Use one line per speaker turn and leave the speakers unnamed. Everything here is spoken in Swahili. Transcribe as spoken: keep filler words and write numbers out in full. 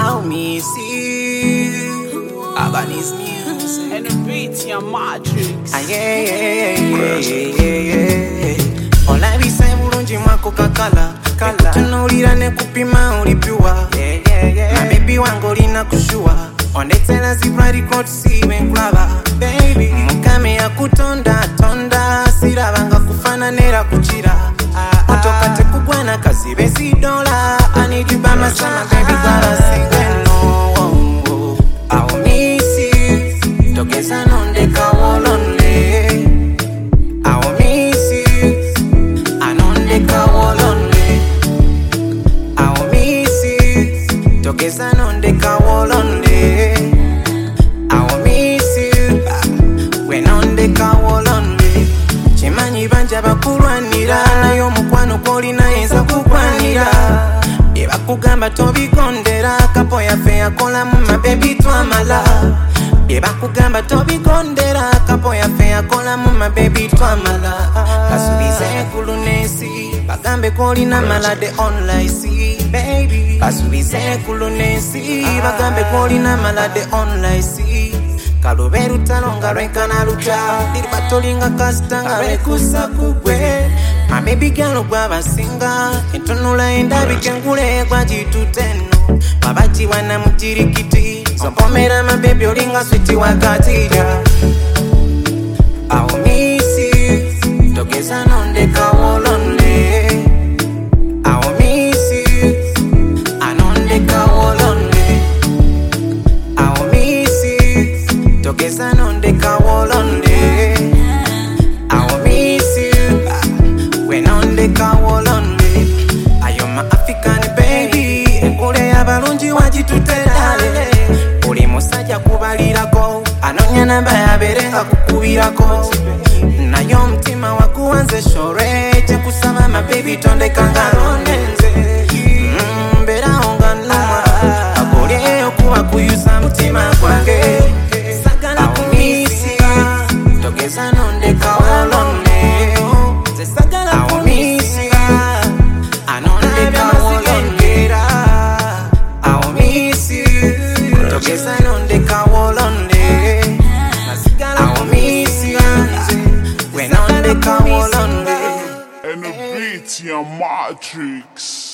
I'll miss you. Abanese music
and the beats your matrix.
Ah yeah yeah yeah yeah yeah. Ola bisa bulungi mwako kakala kala. Tunulira ne kupima ulipua. Yeah yeah yeah. My baby wango lina kushua. Ondetela zibali court si wenklava. Baby mukame ya kutonda tonda. Sirabanga kufana nera kuchira. Otoka te kubwana kazi besi dola. I need you by my side baby gotta sing it no. I'll miss you. Tokeza nonde kawolonle. I'll miss you. Anonde kawolonle. I'll miss you. Tokeza nonde kawolonle. I'll miss you. When onde kawolonle. Chimanyi banja bakulwanira. Nayo mukwano kolina enza kukwanira. Eba kugamba tobikondera. Kapo yafe yakola mu my baby twamala. Eba kugamba tobikondera. Kapo yafe yakola mu my baby twamala. Kasubize kulunesi. Bagambe kolina malade online si baby. Kasubize kulunesi. Bagambe kolina malade online si. Kaluberu talonga renkana luta. Diri batolinga kastanga rekusa kugwe. My baby girl gwaba singa. Entonula enda bikengule kwa jitu teno. Babaji wana mutirikiti. Zompomera my baby olinga sweeti wakatija. I'll miss you. Tokeza nonde kawolonle. I'll miss you. Anonde kawolonle. I'll miss you. Tokeza nonde kawolonle. I'll miss you. When onde kawolonle. Ayoma African baby. Enkule ya balungi wajitutelale. Uli musajja kubalirako. Anonya namba ya berenga kukubirako. Nayo mtima wakuwanze shore. Chekusama my baby tonde kangalo nenze. Mbera onga numa. Akole okuwa kuyusa mtima kwange. I'll miss you. Tokeza nonde kawolonle. I'll miss you. Anonde kawolonle. I'll miss you. Tokeza nonde kawolonle. I'll miss you. When onde kawolonle.
And the beats your matrix.